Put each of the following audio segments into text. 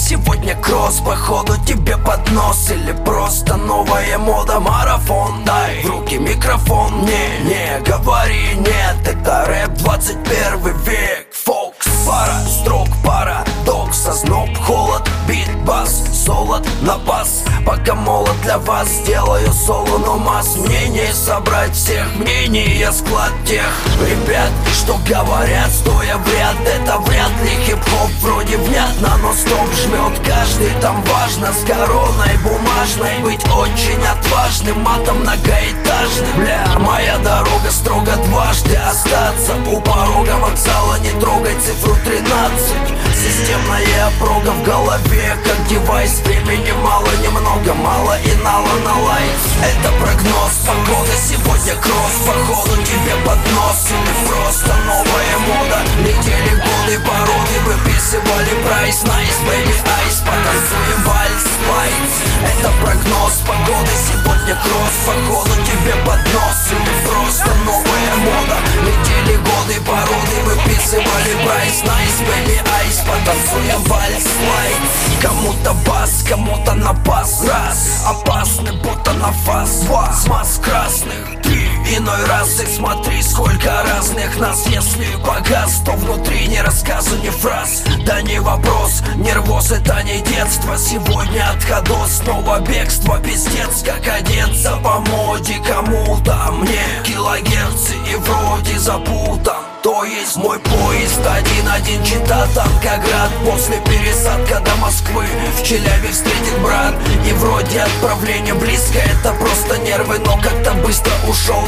сегодня кросс, походу тебе под нос. Или просто новая мода, марафон. Дай в руки микрофон, не говори нет. Это рэп 21 век, фокс. Пара строк, парадокс, озноб, холод, бит, бас, солод на бас. Пока молод для вас, сделаю соло, но масс мнений. Собрать всех мнений, я склад тех ребят, что говорят, стоя в ряд. Это вряд ли хип-хоп, вроде внятно, но стоп жмет каждый. Там важно с короной бумажной быть очень отважным, матом многоэтажным. Бля, моя дорога строго дважды остаться у порога вокзала, не трогай цифру 13. Системная прога в голове, как девайс. Времени мало, немного, мало и нала на лайк. Это прогноз погоды, сегодня кросс, походу тебе под нос. Или просто новая мода. Летели годы, породы, выписывали прайс. Найс, бэйби, айс, потанцуем вальс, лайт. Это прогноз погоды, сегодня кросс, походу тебе под нос. Или просто новая мода. Летели годы, породы, выписывали прайс. Найс, бэйби, айс, потанцуем вальс, лайт. Кому-то бас, кому-то на пас. Раз, опасный, будто на фас. Два, смаз красных. Три, иной раз их смотри, сколько разных нас. Если погас, то внутри ни рассказу, ни фраз. Да не вопрос, нервоз это не детство. Сегодня отходос, снова бегство. Пиздец, как одеться по моде кому-то. Мне килогерцы и вроде запутан. То есть мой поезд 1-1 Чита, Танкоград. После пересадка до Москвы в Челябе встретит брат. И вроде отправление близко, это просто нервы. Но как-то быстро ушел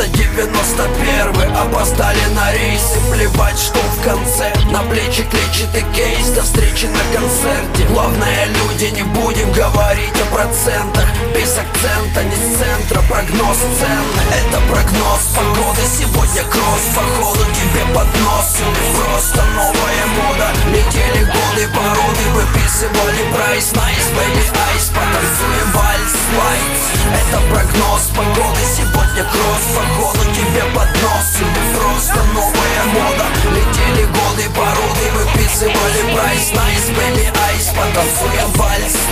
391. Опоздали на рейсы, плевать, что в конце. На плечи клетчатый кейс, до встречи на концерте. Главное, люди, не будем говорить о процентах. Без акцента, не с центра, прогноз ценный. Это прогноз погоды, сегодня кросс, походу тебе под нос. Или просто новая мода. Летели годы, породы, выписывали прайс. Найс, бэйби, айс, потанцуем вальс, лайт. Это прогноз погоды, сегодня кросс, походу тебе под нос. Или просто новая мода. Летели годы, породы, выписывали прайс. Найс, бэйби, айс, потанцуем вальс,